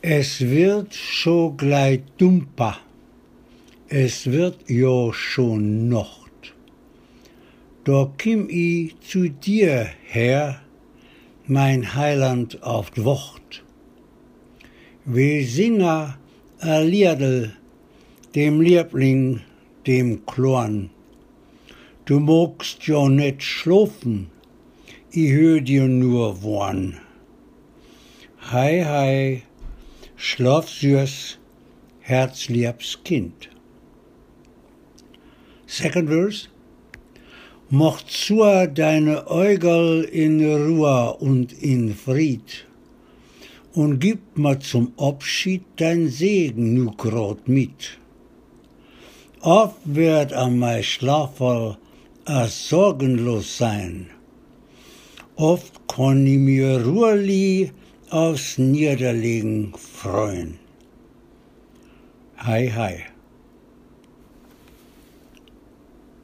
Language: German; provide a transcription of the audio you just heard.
Es wird scho gleich dumper, es wird jo schon Nacht. Da kim I zu dir her, mein Heiland auf d'Wacht. Wir singen a Liedl, dem Liebling, dem Klorn. Du mogst jo net schlofen, I hör dir nur worn. Hei, hei, schlaf süß, herzliebs Kind. Second verse. Mocht zur deine Äugel in Ruhe und in Fried und gib mir zum Abschied dein Segen nu grad mit. Oft wird an mei Schlafel a sorgenlos sein. Oft kann I mir ruhig aufs Niederlegen freuen. Hei, hei.